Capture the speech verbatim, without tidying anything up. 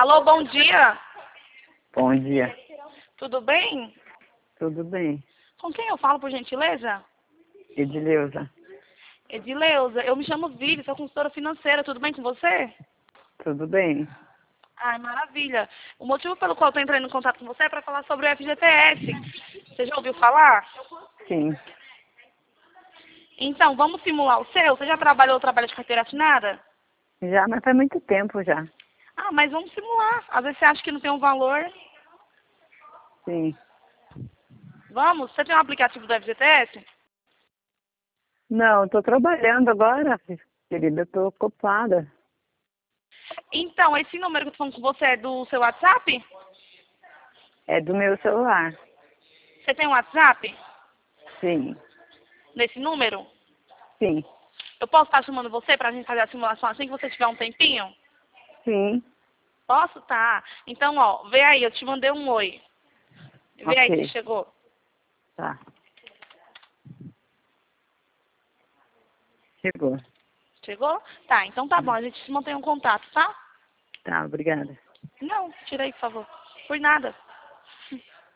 Alô, bom dia. Bom dia. Tudo bem? Tudo bem? Com quem eu falo, por gentileza? Edileuza. Edileuza, eu me chamo Vivi, sou consultora financeira. Tudo bem com você? Tudo bem? Ai, maravilha. O motivo pelo qual eu estou entrando em contato com você é para falar sobre o F G T S. Você já ouviu falar? Sim. Então, vamos simular o seu? Você já trabalhou ou trabalha de carteira assinada? Já, mas faz muito tempo já. Ah, mas vamos simular. Às vezes você acha que não tem um valor. Sim. Vamos? Você tem um aplicativo do F G T S? Não, estou trabalhando agora, querida. Estou ocupada. Então, esse número que eu tô falando com você é do seu WhatsApp? É do meu celular. Você tem um WhatsApp Sim. nesse número? Sim. Eu posso estar chamando você pra gente fazer a simulação assim que você tiver um tempinho? Sim. Posso? Tá. Então, ó, vê aí, eu te mandei um oi. Vê aí se Ok. chegou. Tá. Chegou. Chegou? Tá, então tá bom, a gente mantém um contato, tá? Tá, obrigada. Não, tira aí, por favor. Por nada.